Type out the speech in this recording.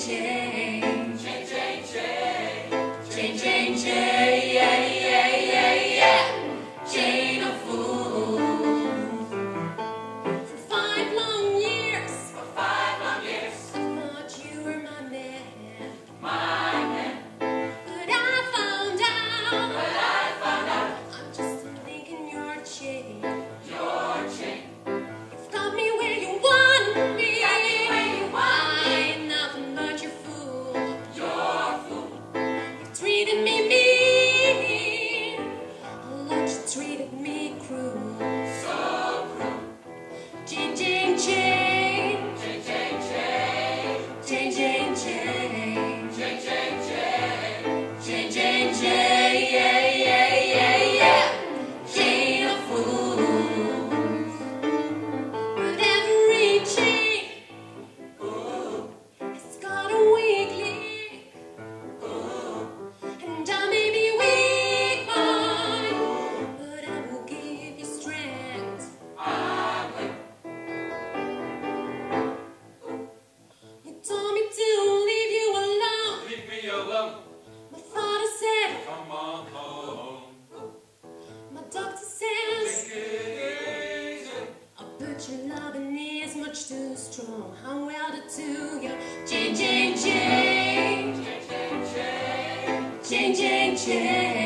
change, change, change, change, change, change, yeah, yeah, yeah, yeah. Chain of fools. For 5 long years, I thought you were my man, But I found out, I'm just a link in your chain. You've got me where you want me. I ain't nothing but your fool. You treated me mean, like you treated me cruel. Chain, chain, chain, chain, chain, chain, chain, chain, chain, chain, chain, chain, chain, chain, yeah, yeah, yeah, yeah. Chain of fools. But every chain has got a weak link, and I may be weak, boy, but I will give you strength. You told me to leave you alone. Leave me alone. My father said, Come on home. my doctor says, Take it easy. but your loving is much too strong. How well to do you? Change, change, change, change, change, change, change, change.